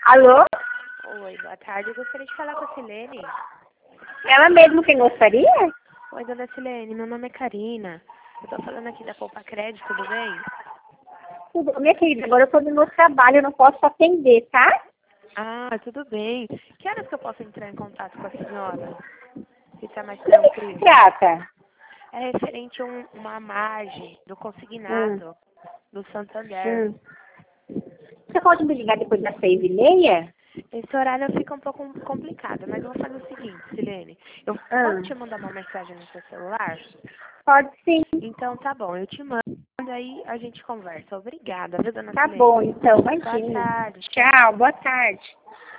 Alô? Oi, boa tarde. Eu gostaria de falar com a Silene. Ela mesmo quem gostaria? Oi, dona Silene, meu nome é Karina. Eu tô falando aqui da Poupa Crédito, tudo bem? Tudo, minha querida, agora eu tô no meu trabalho, eu não posso atender, tá? Ah, tudo bem. Que horas que eu posso entrar em contato com a senhora? Se tá mais Do que se tranquilo. trata? É referente a uma margem do Hum, consignado do Santander. hum. Você pode me ligar depois das 6h30? Esse horário fica um pouco complicado, mas eu vou fazer o seguinte, Silene. Eu posso te mandar uma mensagem no seu celular? Pode sim. Então tá bom, eu te mando, aí a gente conversa. Obrigada, viu, dona Tá Silene? bom, então, Boa imagina. tarde. Tchau, boa tarde.